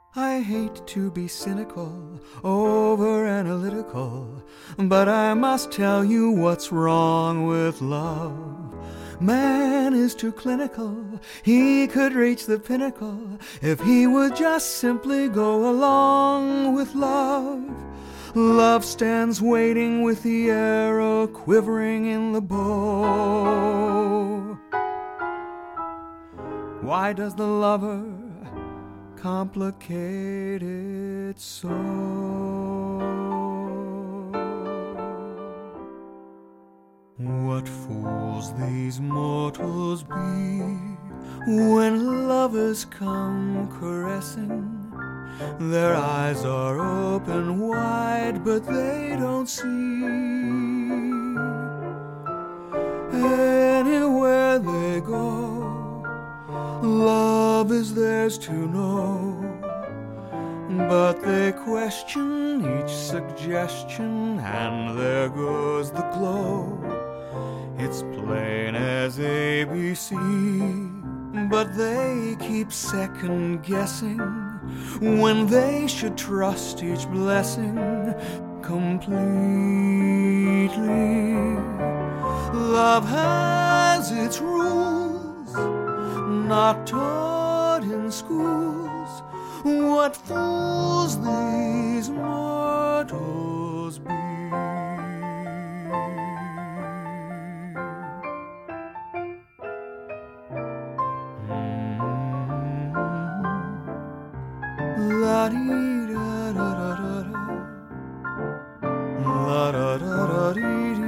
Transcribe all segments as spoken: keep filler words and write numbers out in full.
I hate to be cynical, over-analytical, but I must tell you what's wrong with love. Man is too clinical, he could reach the pinnacle if he would just simply go along with love. Love stands waiting with the arrow quivering in the bow. Why does the lover complicate it so? What fools these mortals be when lovers come caressing. Their eyes are open wide, but they don't see. Anywhere they go, love is theirs to know, but they question each suggestion, and there goes the glow. It's plain as A B C, but they keep second-guessing when they should trust each blessing completely. Love has its rules, not taught in schools. What fools these mortals be. La-dee-da-da-da-da-da, la-da-da-da-dee-dee.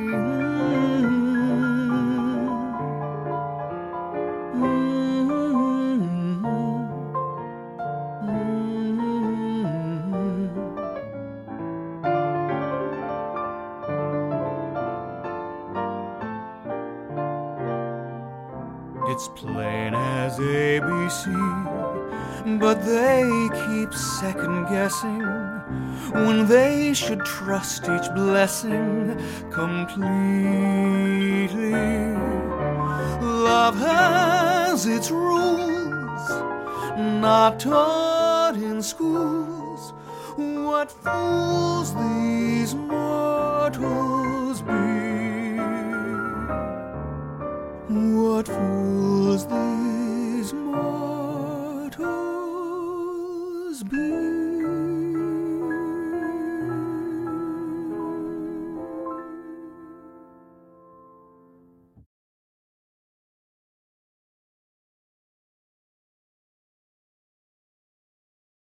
It's plain as A B C, but they keep second-guessing when they should trust each blessing completely. Love has its rules, not taught in schools. What fools these mortals be. What fools